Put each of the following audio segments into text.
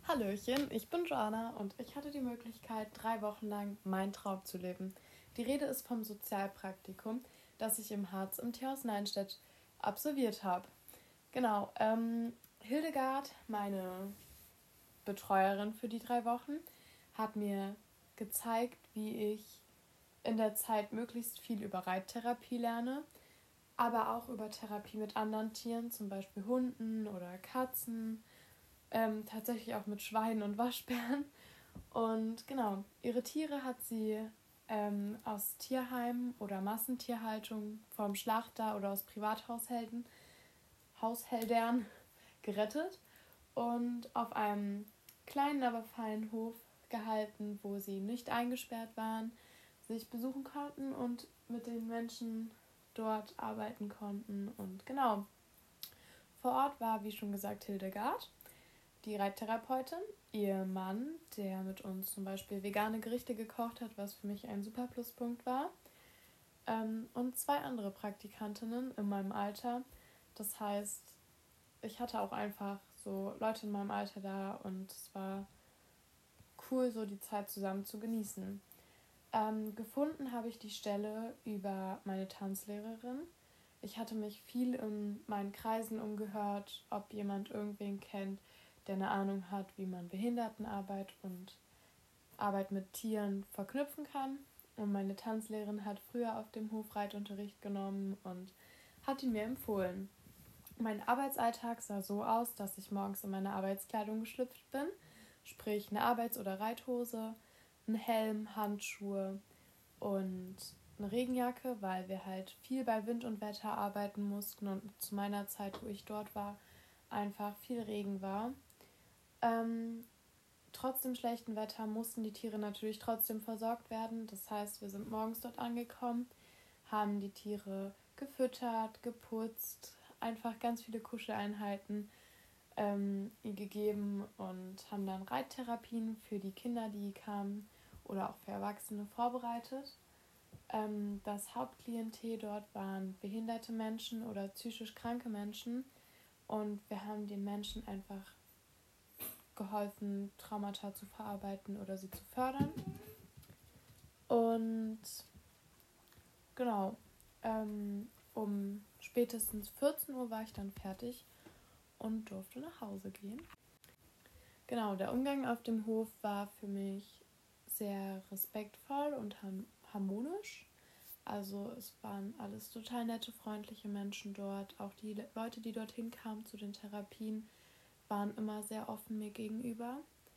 Hallöchen, ich bin Joanna und ich hatte die Möglichkeit, 3 Wochen lang meinen Traum zu leben. Die Rede ist vom Sozialpraktikum, das ich im Harz im Tierhaus Neinstedt absolviert habe. Genau, Hildegard, meine Betreuerin für die 3 Wochen, hat mir gezeigt, wie ich in der Zeit möglichst viel über Reittherapie lerne, aber auch über Therapie mit anderen Tieren, zum Beispiel Hunden oder Katzen, tatsächlich auch mit Schweinen und Waschbären. Und genau, ihre Tiere hat sie aus Tierheimen oder Massentierhaltung vom Schlachter oder aus Haushältern gerettet und auf einem kleinen, aber feinen Hof gehalten, wo sie nicht eingesperrt waren, sich besuchen konnten und mit den Menschen dort arbeiten konnten. Und genau, vor Ort war, wie schon gesagt, Hildegard, die Reittherapeutin, ihr Mann, der mit uns zum Beispiel vegane Gerichte gekocht hat, was für mich ein super Pluspunkt war, und 2 andere Praktikantinnen in meinem Alter. Das heißt, ich hatte auch einfach so Leute in meinem Alter da und es war cool, so die Zeit zusammen zu genießen. Gefunden habe ich die Stelle über meine Tanzlehrerin. Ich hatte mich viel in meinen Kreisen umgehört, ob jemand irgendwen kennt, der eine Ahnung hat, wie man Behindertenarbeit und Arbeit mit Tieren verknüpfen kann. Und meine Tanzlehrerin hat früher auf dem Hof Reitunterricht genommen und hat ihn mir empfohlen. Mein Arbeitsalltag sah so aus, dass ich morgens in meine Arbeitskleidung geschlüpft bin, sprich eine Arbeits- oder Reithose, ein Helm, Handschuhe und eine Regenjacke, weil wir halt viel bei Wind und Wetter arbeiten mussten und zu meiner Zeit, wo ich dort war, einfach viel Regen war. Ähm, Trotz dem schlechten Wetter mussten die Tiere natürlich trotzdem versorgt werden. Das heißt, wir sind morgens dort angekommen, haben die Tiere gefüttert, geputzt, einfach ganz viele Kuscheleinheiten gegeben und haben dann Reittherapien für die Kinder, die kamen, oder auch für Erwachsene vorbereitet. Das Hauptklientel dort waren behinderte Menschen oder psychisch kranke Menschen und wir haben den Menschen einfach geholfen, Traumata zu verarbeiten oder sie zu fördern. Und genau, um spätestens 14 Uhr war ich dann fertig und durfte nach Hause gehen. Genau, der Umgang auf dem Hof war für mich sehr respektvoll und harmonisch. Also es waren alles total nette, freundliche Menschen dort. Auch die Leute, die dorthin kamen zu den Therapien, waren immer sehr offen mir gegenüber.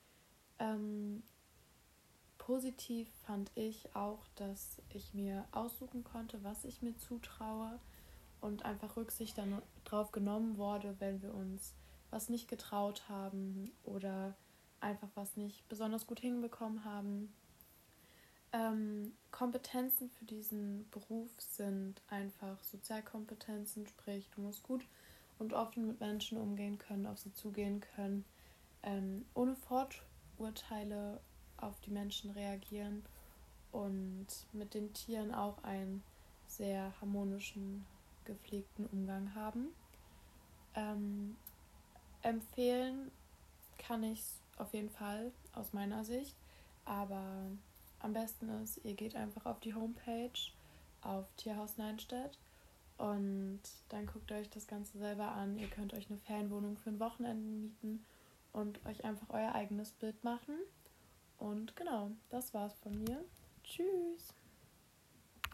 Positiv fand ich auch, dass ich mir aussuchen konnte, was ich mir zutraue und einfach Rücksicht darauf genommen wurde, wenn wir uns was nicht getraut haben oder einfach was nicht besonders gut hinbekommen haben. Kompetenzen für diesen Beruf sind einfach Sozialkompetenzen, sprich du musst gut und offen mit Menschen umgehen können, auf sie zugehen können, ohne Vorurteile auf die Menschen reagieren und mit den Tieren auch einen sehr harmonischen, gepflegten Umgang haben. Empfehlen kann ich es auf jeden Fall aus meiner Sicht, aber am besten ist, ihr geht einfach auf die Homepage auf Tierhaus Neinstedt und dann guckt euch das Ganze selber an. Ihr könnt euch eine Ferienwohnung für ein Wochenende mieten und euch einfach euer eigenes Bild machen. Und genau, das war's von mir. Tschüss!